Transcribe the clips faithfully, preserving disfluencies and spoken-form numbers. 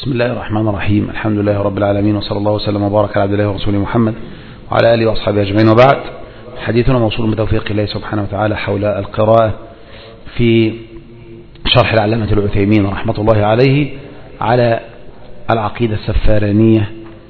بسم الله الرحمن الرحيم. الحمد لله رب العالمين، وصلى الله وسلم وبارك على عبد الله ورسوله محمد وعلى آله وأصحابه أجمعين، وبعد. حديثنا موصول بتوفيق الله سبحانه وتعالى حول القراءة في شرح العلامة العثيمين رحمة الله عليه على العقيدة السفارانية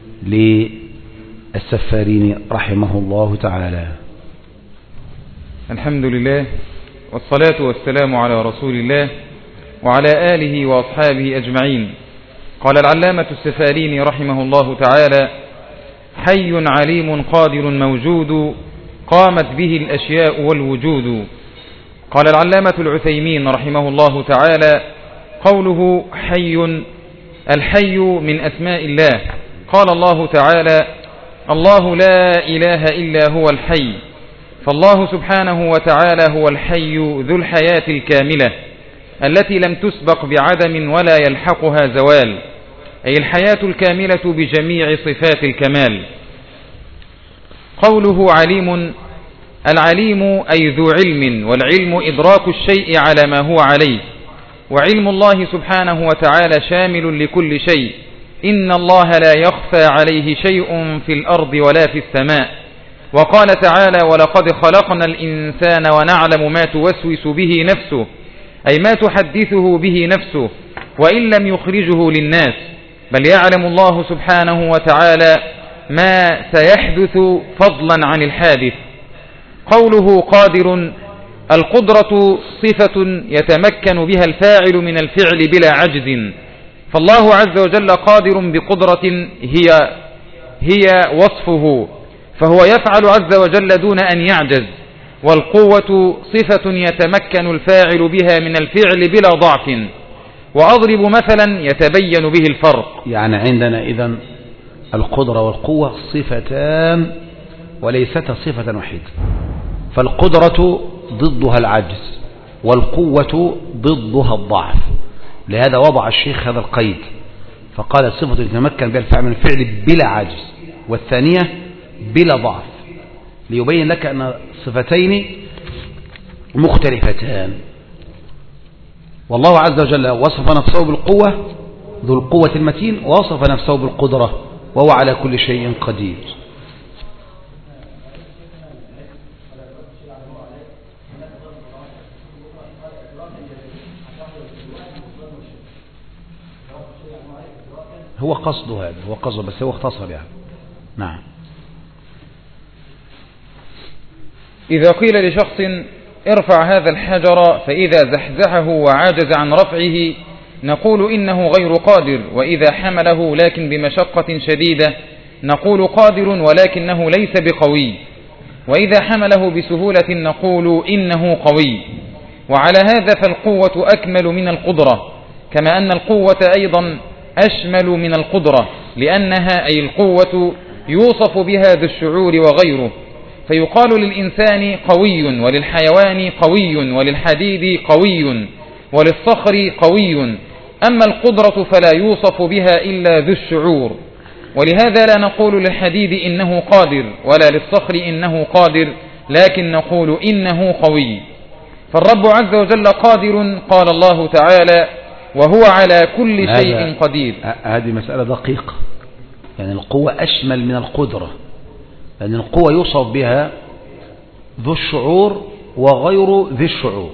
للسفارين رحمه الله تعالى. الحمد لله والصلاة والسلام على رسول الله وعلى آله وأصحابه أجمعين. قال العلامة السفاريني رحمه الله تعالى: حي عليم قادر موجود، قامت به الأشياء والوجود. قال العلامة العثيمين رحمه الله تعالى: قوله حي، الحي من أسماء الله. قال الله تعالى: الله لا إله إلا هو الحي. فالله سبحانه وتعالى هو الحي ذو الحياة الكاملة التي لم تسبق بعدم ولا يلحقها زوال، أي الحياة الكاملة بجميع صفات الكمال. قوله عليم، العليم أي ذو علم، والعلم إدراك الشيء على ما هو عليه، وعلم الله سبحانه وتعالى شامل لكل شيء. إن الله لا يخفى عليه شيء في الأرض ولا في السماء. وقال تعالى: ولقد خلقنا الإنسان ونعلم ما توسوس به نفسه، أي ما تحدثه به نفسه وإن لم يخرجه للناس، بل يعلم الله سبحانه وتعالى ما سيحدث فضلا عن الحادث. قوله قادر، القدرة صفة يتمكن بها الفاعل من الفعل بلا عجز، فالله عز وجل قادر بقدرة هي هي وصفه، فهو يفعل عز وجل دون أن يعجز. والقوة صفة يتمكن الفاعل بها من الفعل بلا ضعف. وأضرب مثلا يتبين به الفرق. يعني عندنا إذن القدرة والقوة صفتان وليستا صفة واحدة، فالقدرة ضدها العجز والقوة ضدها الضعف. لهذا وضع الشيخ هذا القيد فقال: الصفة يتمكن بها الفاعل من الفعل بلا عجز، والثانية بلا ضعف، ليبين لك أن صفتين مختلفتان. والله عز وجل وصف نفسه بالقوة ذو القوة المتين، ووصف نفسه بالقدرة وهو على كل شيء قدير. هو قصده هذا، هو قصده، بس هو اختصر يعني. نعم. إذا قيل لشخص: ارفع هذا الحجر، فإذا زحزحه وعاجز عن رفعه، نقول إنه غير قادر. وإذا حمله لكن بمشقة شديدة، نقول قادر ولكنه ليس بقوي. وإذا حمله بسهولة، نقول إنه قوي. وعلى هذا فالقوة أكمل من القدرة، كما أن القوة أيضا أشمل من القدرة، لأنها أي القوة يوصف بها ذو الشعور وغيره. فيقال للإنسان قوي، وللحيوان قوي، وللحديد قوي، وللصخر قوي. أما القدرة فلا يوصف بها إلا ذو الشعور. ولهذا لا نقول للحديد إنه قادر، ولا للصخر إنه قادر، لكن نقول إنه قوي. فالرب عز وجل قادر، قال الله تعالى: وهو على كل شيء قدير. هذه مسألة دقيقة، يعني القوة أشمل من القدرة، لأن القوة يوصف بها ذو الشعور وغير ذي الشعور.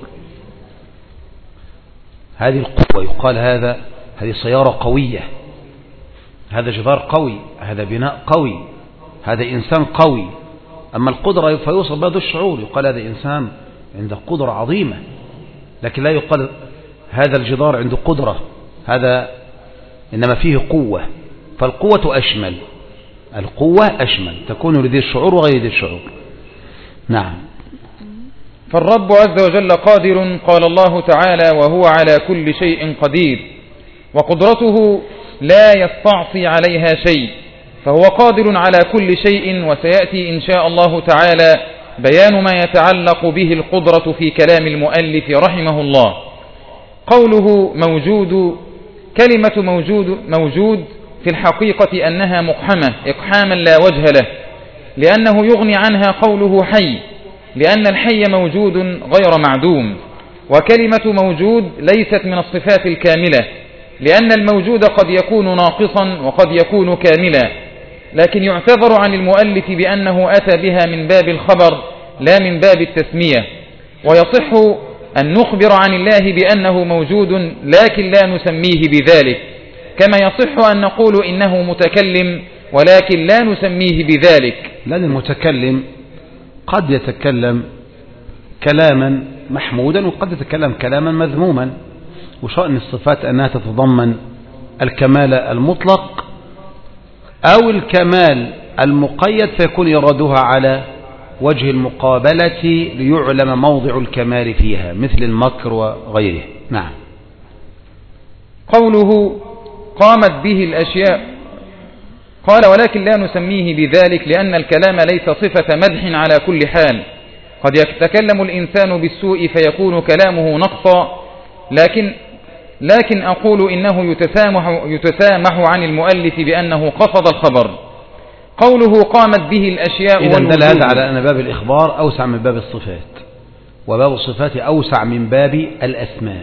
هذه القوة يقال هذا هذه سيارة قوية، هذا جدار قوي، هذا بناء قوي، هذا إنسان قوي. أما القدرة فيوصف بها ذو الشعور، يقال هذا إنسان عنده قدرة عظيمة، لكن لا يقال هذا الجدار عنده قدرة، هذا إنما فيه قوة. فالقوة أشمل، القوة أشمل، تكون لذي الشعور وغير ذي الشعور. نعم. فالرب عز وجل قادر، قال الله تعالى: وهو على كل شيء قدير. وقدرته لا يستعصي عليها شيء، فهو قادر على كل شيء. وسيأتي إن شاء الله تعالى بيان ما يتعلق به القدرة في كلام المؤلف رحمه الله. قوله موجود، كلمة موجود موجود في الحقيقة أنها مقحمة إقحاما لا وجه له، لأنه يغني عنها قوله حي، لأن الحي موجود غير معدوم. وكلمة موجود ليست من الصفات الكاملة، لأن الموجود قد يكون ناقصا وقد يكون كاملا، لكن يعتذر عن المؤلف بأنه أتى بها من باب الخبر لا من باب التسمية. ويصح أن نخبر عن الله بأنه موجود لكن لا نسميه بذلك، كما يصح أن نقول إنه متكلم ولكن لا نسميه بذلك، لأن المتكلم قد يتكلم كلاما محمودا وقد يتكلم كلاما مذموما، وشأن الصفات أنها تتضمن الكمال المطلق أو الكمال المقيد فيكون إرادها على وجه المقابلة ليعلم موضع الكمال فيها مثل المكر وغيره. نعم. قوله قامت به الأشياء، قال ولكن لا نسميه بذلك لأن الكلام ليس صفة مدح على كل حال، قد يتكلم الإنسان بالسوء فيكون كلامه نقصا، لكن لكن أقول إنه يتسامح, يتسامح عن المؤلف بأنه قصد الخبر. قوله قامت به الأشياء إذن دل هذا على أن باب الإخبار أوسع من باب الصفات، وباب الصفات أوسع من باب الأسماء،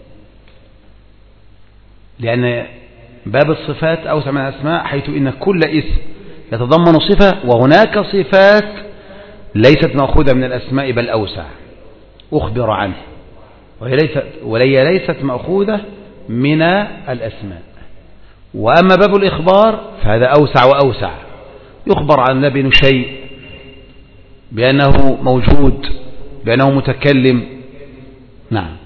لأن باب الصفات أوسع من الأسماء حيث إن كل اسم يتضمن صفة، وهناك صفات ليست مأخوذة من الأسماء بل أوسع أخبر عنه، وهي ليست مأخوذة من الأسماء. وأما باب الإخبار فهذا أوسع وأوسع، يخبر عن نبي شيء بأنه موجود بأنه متكلم. نعم.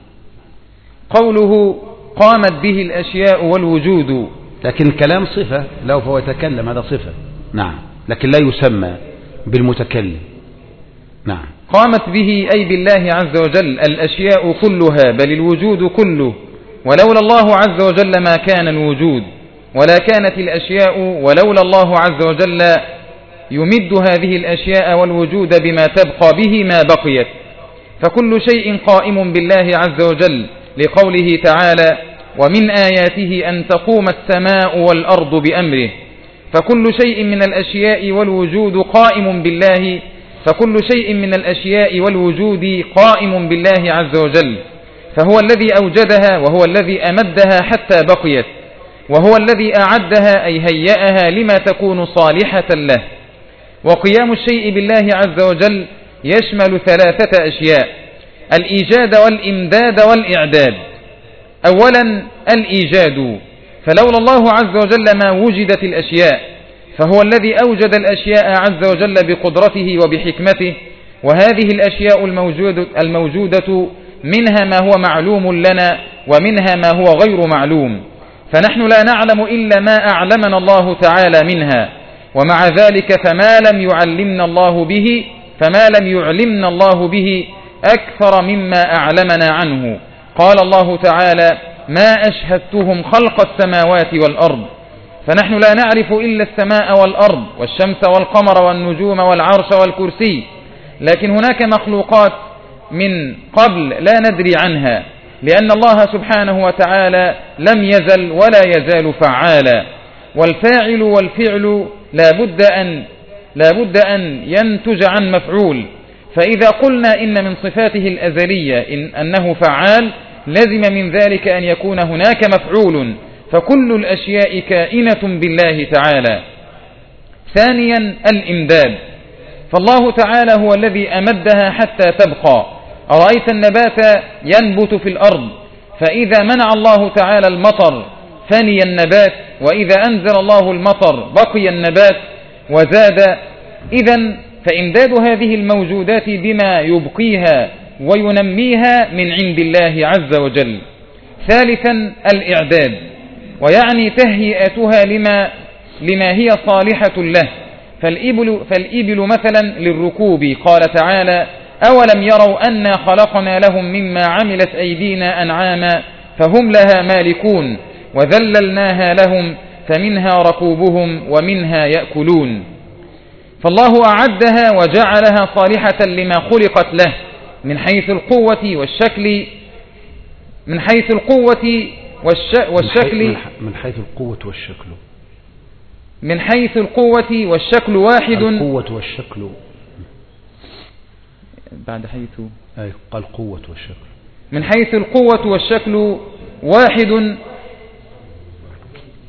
قوله قامت به الأشياء والوجود، لكن الكلام صفة لو فهو يتكلم هذا صفة. نعم، لكن لا يسمى بالمتكلم. نعم. قامت به أي بالله عز وجل الأشياء كلها بل الوجود كله، ولولا الله عز وجل ما كان الوجود، ولا كانت الأشياء ولولا الله عز وجل يمد هذه الأشياء والوجود بما تبقى به ما بقيت، فكل شيء قائم بالله عز وجل، لقوله تعالى ومن آياته أن تقوم السماء والأرض بأمره، فكل شيء من الأشياء والوجود قائم بالله فكل شيء من الأشياء والوجود قائم بالله عز وجل، فهو الذي أوجدها وهو الذي أمدها حتى بقيت، وهو الذي أعدها أي هيأها لما تكون صالحة له. وقيام الشيء بالله عز وجل يشمل ثلاثة أشياء: الإيجاد والإمداد والإعداد. أولا الإيجاد، فلولا الله عز وجل ما وجدت الأشياء، فهو الذي أوجد الأشياء عز وجل بقدرته وبحكمته، وهذه الأشياء الموجودة, الموجودة منها ما هو معلوم لنا ومنها ما هو غير معلوم، فنحن لا نعلم إلا ما أعلمنا الله تعالى منها، ومع ذلك فما لم يعلمنا الله به فما لم يعلمنا الله به أكثر مما أعلمنا عنه. قال الله تعالى ما أشهدتهم خلق السماوات والأرض، فنحن لا نعرف إلا السماء والأرض والشمس والقمر والنجوم والعرش والكرسي، لكن هناك مخلوقات من قبل لا ندري عنها، لأن الله سبحانه وتعالى لم يزل ولا يزال فعالا، والفاعل والفعل لا بد أن, لا بد أن ينتج عن مفعول، فإذا قلنا إن من صفاته الأزلية إن أنه فعال لزم من ذلك أن يكون هناك مفعول، فكل الأشياء كائنة بالله تعالى. ثانيا الإمداد، فالله تعالى هو الذي أمدها حتى تبقى. أرأيت النبات ينبت في الأرض، فإذا منع الله تعالى المطر فني النبات، وإذا أنزل الله المطر بقي النبات وزاد. إذن فإمداد هذه الموجودات بما يبقيها وينميها من عند الله عز وجل. ثالثا الإعداد، ويعني تهيئتها لما, لما هي صالحة له، فالإبل, فالإبل مثلا للركوب، قال تعالى أولم يروا أنا خلقنا لهم مما عملت أيدينا أنعاما فهم لها مالكون وذللناها لهم فمنها ركوبهم ومنها يأكلون. فالله أعدها وجعلها صالحة لما خلقت له من حيث القوة والشكل من حيث القوة والشكل من حيث القوة والشكل من حيث القوة والشكل واحد. القوة والشكل بعد حيث أي قال قوة والشكل. من حيث القوة والشكل واحد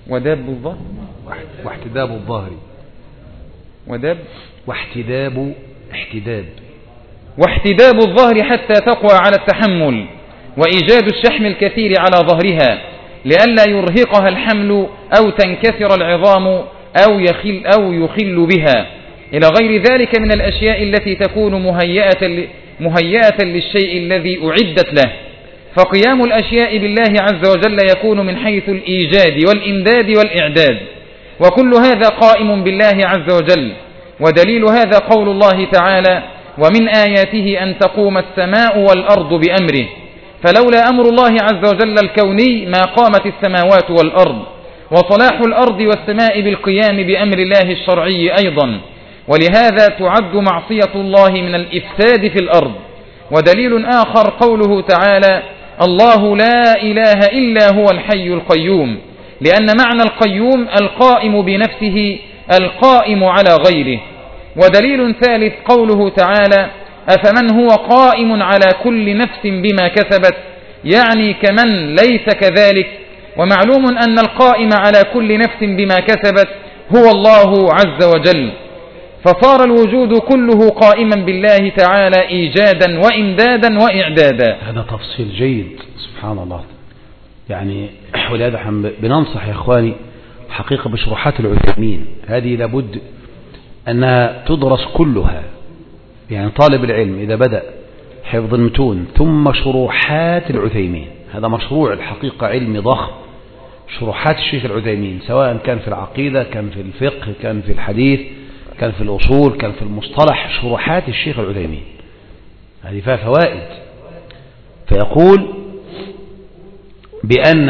وداب الظهر واحتداب الظهر وداب واحتداب احتداب واحتداب الظهر حتى تقوى على التحمل، وإيجاد الشحم الكثير على ظهرها لئلا يرهقها الحمل أو تنكسر العظام أو يخل, أو يخل بها، إلى غير ذلك من الأشياء التي تكون مهيئة, مهيئة للشيء الذي أعدت له. فقيام الأشياء بالله عز وجل يكون من حيث الإيجاد والإمداد والإعداد، وكل هذا قائم بالله عز وجل. ودليل هذا قول الله تعالى: ومن آياته أن تقوم السماء والأرض بأمره. فلولا أمر الله عز وجل الكوني ما قامت السماوات والأرض، وصلاح الأرض والسماء بالقيام بأمر الله الشرعي أيضا، ولهذا تعد معصية الله من الإفساد في الأرض. ودليل آخر قوله تعالى: الله لا إله إلا هو الحي القيوم، لأن معنى القيوم القائم بنفسه القائم على غيره. ودليل ثالث قوله تعالى: أفمن هو قائم على كل نفس بما كسبت، يعني كمن ليس كذلك. ومعلوم أن القائم على كل نفس بما كسبت هو الله عز وجل، فصار الوجود كله قائما بالله تعالى إيجادا وإمدادا وإعدادا. هذا تفصيل جيد سبحان الله. يعني ولهذا بننصح يا إخواني حقيقة بشروحات العثيمين، هذه لابد أنها تدرس كلها. يعني طالب العلم إذا بدأ حفظ المتون ثم شروحات العثيمين، هذا مشروع الحقيقة علمي ضخم. شروحات الشيخ العثيمين سواء كان في العقيدة، كان في الفقه، كان في الحديث، كان في الأصول، كان في المصطلح، شروحات الشيخ العثيمين هذه فيها فوائد. فيقول بأن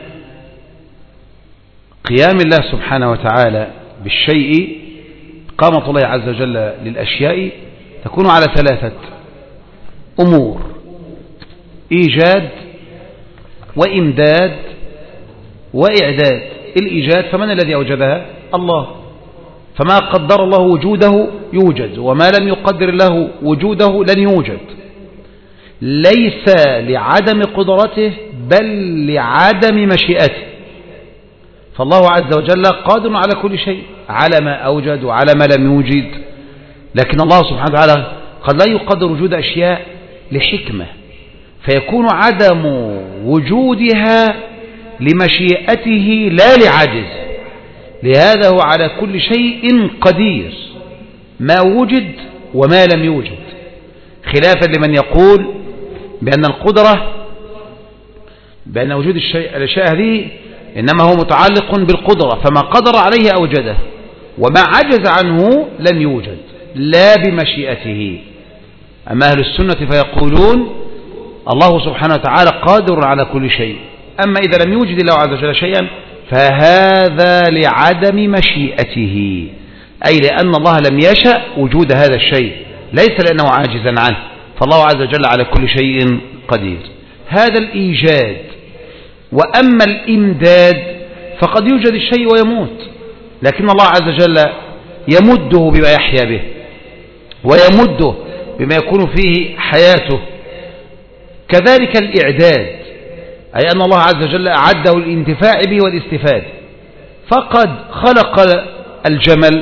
قيام الله سبحانه وتعالى بالشيء، قامة الله عز وجل للأشياء تكون على ثلاثة أمور: إيجاد وإمداد وإعداد. الإيجاد فمن الذي أوجدها؟ الله، فما قدر الله وجوده يوجد، وما لم يقدر الله وجوده لن يوجد، ليس لعدم قدرته بل لعدم مشيئته. فالله عز وجل قادر على كل شيء، على ما أوجد وعلى ما لم يوجد. لكن الله سبحانه وتعالى قد لا يقدر وجود أشياء لحكمة، فيكون عدم وجودها لمشيئته لا لعجز. لهذا هو على كل شيء قدير، ما وجد وما لم يوجد، خلافا لمن يقول بأن القدرة بأن وجود الشيء الأشياء هذه إنما هو متعلق بالقدرة، فما قدر عليه أوجده، وما عجز عنه لم يوجد لا بمشيئته. أما أهل السنة فيقولون الله سبحانه وتعالى قادر على كل شيء، أما إذا لم يوجد الله عز وجل شيئا فهذا لعدم مشيئته، أي لأن الله لم يشأ وجود هذا الشيء، ليس لأنه عاجزا عنه، فالله عز وجل على كل شيء قدير. هذا الإيجاد. وأما الإمداد فقد يوجد الشيء ويموت، لكن الله عز وجل يمده بما يحيا به، ويمده بما يكون فيه حياته. كذلك الإعداد، أي أن الله عز وجل أعده الانتفاع به والاستفادة، فقد خلق الجمل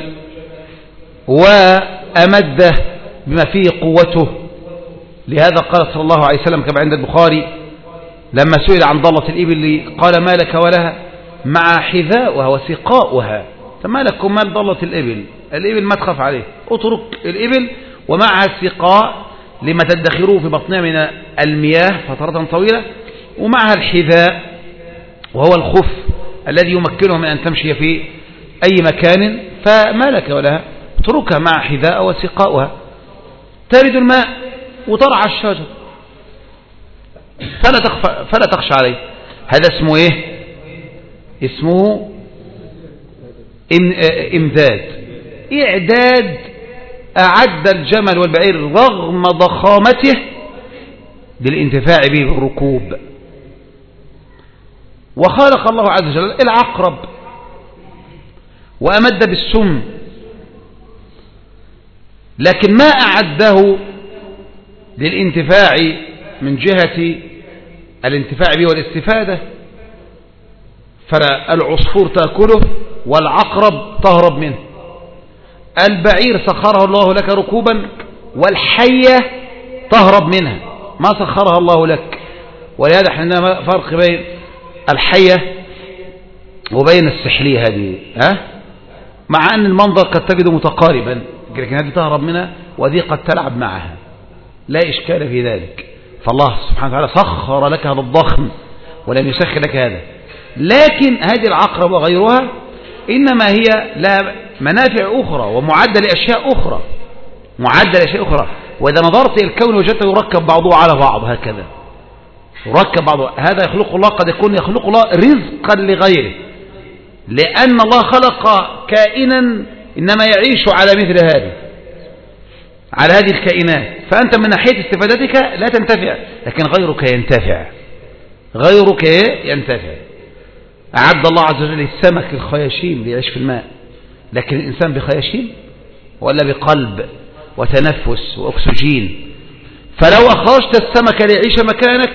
وأمده بما فيه قوته. لهذا قال صلى الله عليه وسلم كما عند البخاري لما سئل عن ضالة الإبل قال: ما لك ولها؟ مع حذاؤها وسقاؤها. فما لك ومال ضالة الإبل؟ الإبل ما تخاف عليه، اترك الإبل ومعها السقاء لما تدخروه في بطنها من المياه فترة طويلة، ومعها الحذاء وهو الخف الذي يمكنه من أن تمشي في أي مكان. فما لك ولها؟ اتركها مع حذاء وسقاؤها، ترد الماء وترعى الشجر فلا, فلا تخشى عليه. هذا اسمه ايه؟ اسمه امداد. اعداد: اعد الجمل والبعير رغم ضخامته للانتفاع به بالركوب. وخلق الله عز وجل العقرب وأمد بالسم، لكن ما أعده للانتفاع من جهة الانتفاع به والاستفادة، فالعصفور تأكله والعقرب تهرب منه. البعير سخره الله لك ركوبا والحية تهرب منها، ما سخرها الله لك. ولهذا احنا فرق بين الحية وبين السحلية هذه، ها؟ مع أن المنظر قد تجده متقاربا، لكن هذه تهرب منها وذي قد تلعب معها، لا إشكال في ذلك. فالله سبحانه وتعالى سخر لك هذا الضخم ولم يسخر لك هذا. لكن هذه العقرب وغيرها إنما هي لا منافع أخرى ومعدة لأشياء أخرى، معدة لأشياء أخرى. وإذا نظرت إلى الكون وجدته يركب بعضه على بعض هكذا، يركب بعضه. هذا يخلق الله، قد يكون يخلق الله رزقا لغيره، لأن الله خلق كائنا إنما يعيش على مثل هذه، على هذه الكائنات. فأنت من ناحية استفادتك لا تنتفع، لكن غيرك ينتفع، غيرك ينتفع. أعد الله عز وجل السمك الخياشيم ليعيش في الماء، لكن الإنسان بخياشيم ولا بقلب وتنفس وأكسجين. فلو أخرجت السمك ليعيش مكانك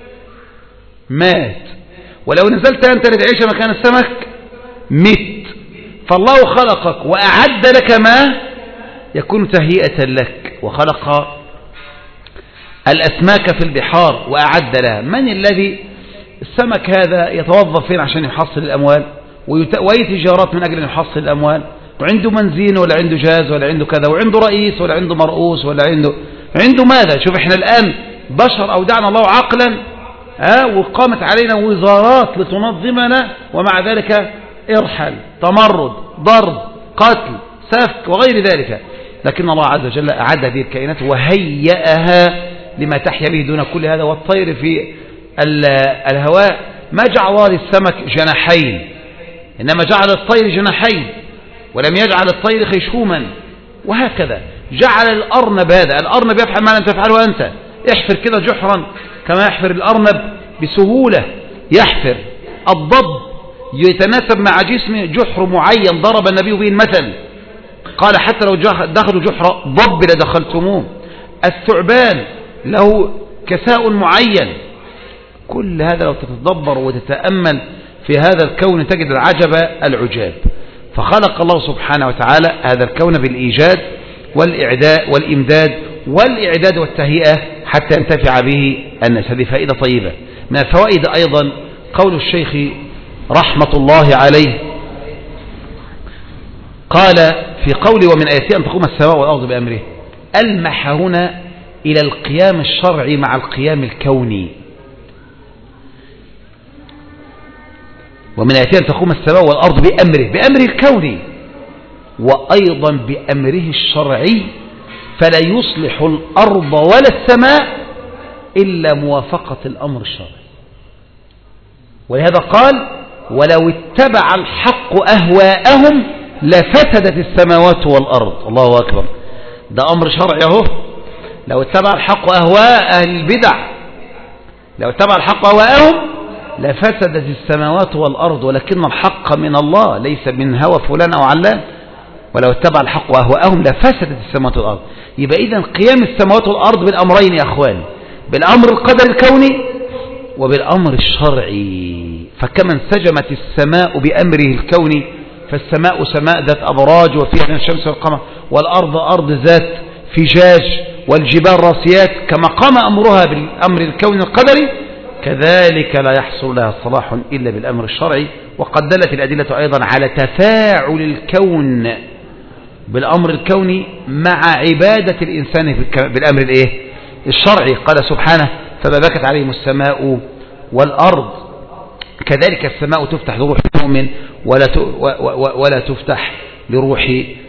مات، ولو نزلت أنت لتعيش مكان السمك مت. فالله خلقك وأعد لك ما يكون تهيئة لك، وخلق الأسماك في البحار وأعد لها. من الذي السمك هذا يتوظف فين عشان يحصل الأموال، وأي تجارات من أجل أن يحصل الأموال، وعنده منزين ولا عنده جاز ولا عنده كذا، وعنده رئيس ولا عنده مرؤوس ولا عنده عنده ماذا. شوف احنا الآن بشر أودعنا الله عقلا، ها، وقامت علينا وزارات لتنظمنا، ومع ذلك ارحل، تمرد، ضرب، قتل، سفك وغير ذلك. لكن الله عز وجل أعد هذه الكائنات وهيئها لما تحيا به دون كل هذا. والطير في الهواء ما جعل الله للسمك جناحين، إنما جعل الطير جناحين، ولم يجعل الطير خيشوما. وهكذا جعل الأرنب، هذا الأرنب يفعل ما لم تفعله أنت. يحفر كذا جحرا كما يحفر الأرنب بسهولة، يحفر. الضب يتناسب مع جسمه جحر معين ضرب النبي به المثل، قال حتى لو دخلوا جحر ضب لدخلتموه. الثعبان له كساء معين. كل هذا لو تتدبر وتتأمل في هذا الكون تجد العجب العجاب. فخلق الله سبحانه وتعالى هذا الكون بالإيجاد والإعداء والإمداد والإعداد والتهيئة حتى ينتفع به الناس. هذه فائدة طيبة. من الفوائد أيضا قول الشيخ رحمة الله عليه، قال في قوله ومن آياته أن تقوم السماء والأرض بأمره، ألمح هنا إلى القيام الشرعي مع القيام الكوني. ومن آياته أن تقوم السماء والأرض بأمره، بأمره الكوني وأيضا بأمره الشرعي، فلا يصلح الأرض ولا السماء إلا موافقة الأمر الشرعي. ولهذا قال ولو اتبع الحق أهواءهم لفسدت السماوات والأرض. الله أكبر، ده أمر شرعي اهو. لو اتبع الحق أهواء أهل البدع، لو اتبع الحق أهواءهم لفسدت السماوات والأرض، ولكن الحق من الله ليس من هوى فلان أو علان. ولو اتبع الحق أهواءهم لفسدت السماوات والأرض. يبقى إذن قيام السماوات والأرض بالأمرين يا أخوان، بالأمر القدر الكوني وبالأمر الشرعي. فكما انسجمت السماء بأمره الكوني، فالسماء سماء ذات أبراج وفيها من الشمس والقمر، والأرض أرض ذات فجاج، والجبال راسيات، كما قام أمرها بالأمر الكوني القدري، كذلك لا يحصل لها صلاح إلا بالأمر الشرعي. وقد دلت الأدلة أيضا على تفاعل الكون بالأمر الكوني مع عبادة الإنسان بالأمر الإيه؟ الشرعي. قال سبحانه فما بكت عليهم السماء والأرض. كذلك السماء تفتح لروح المؤمن ولا ولا تفتح لروح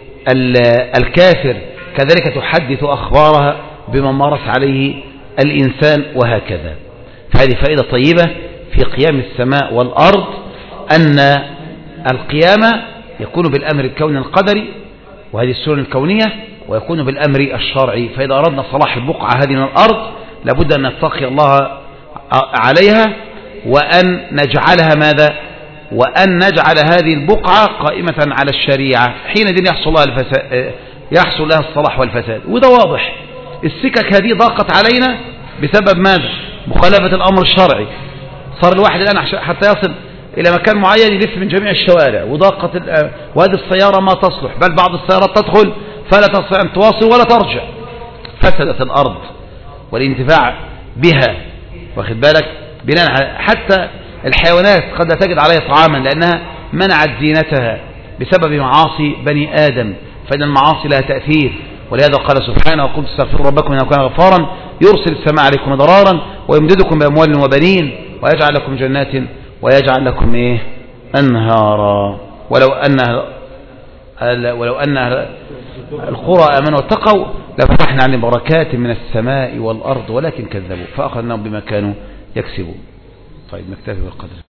الكافر، كذلك تحدث أخبارها بما مرت عليه الإنسان، وهكذا. فهذه فائدة طيبة في قيام السماء والأرض، أن القيامة يكون بالأمر الكوني القدري وهذه السنن الكونية، ويكون بالأمر الشرعي. فإذا أردنا صلاح البقعة هذه من الأرض لابد أن نتقي الله عليها، وأن نجعلها ماذا؟ وأن نجعل هذه البقعة قائمة على الشريعة، حينئذ يحصل لها الفساد، يحصل لها الصلاح والفساد. وده واضح. السكك هذه ضاقت علينا بسبب ماذا؟ مخالفة الأمر الشرعي. صار الواحد الآن حتى يصل إلى مكان معين يلف من جميع الشوارع، وضاقت وهذه السيارة ما تصلح، بل بعض السيارات تدخل فلا تستطيع أن تواصل ولا ترجع. فسدت الأرض والانتفاع بها، واخد بالك، بناء حتى الحيوانات قد لا تجد عليها طعاما لأنها منعت زينتها بسبب معاصي بني آدم، فإن المعاصي لها تأثير. ولهذا قال سبحانه: وقلت استغفروا ربكم إنه كان غفارا يرسل السماء عليكم مدرارا ويمددكم بأموال وبنين ويجعل لكم جنات ويجعل لكم إيه أنهارا. ولو أن ولو أن القرى آمنوا واتقوا لفتحنا عليهم بركات من السماء والأرض ولكن كذبوا فأخذناهم بما كانوا يكسبون. طيب نكتفي بالقدر.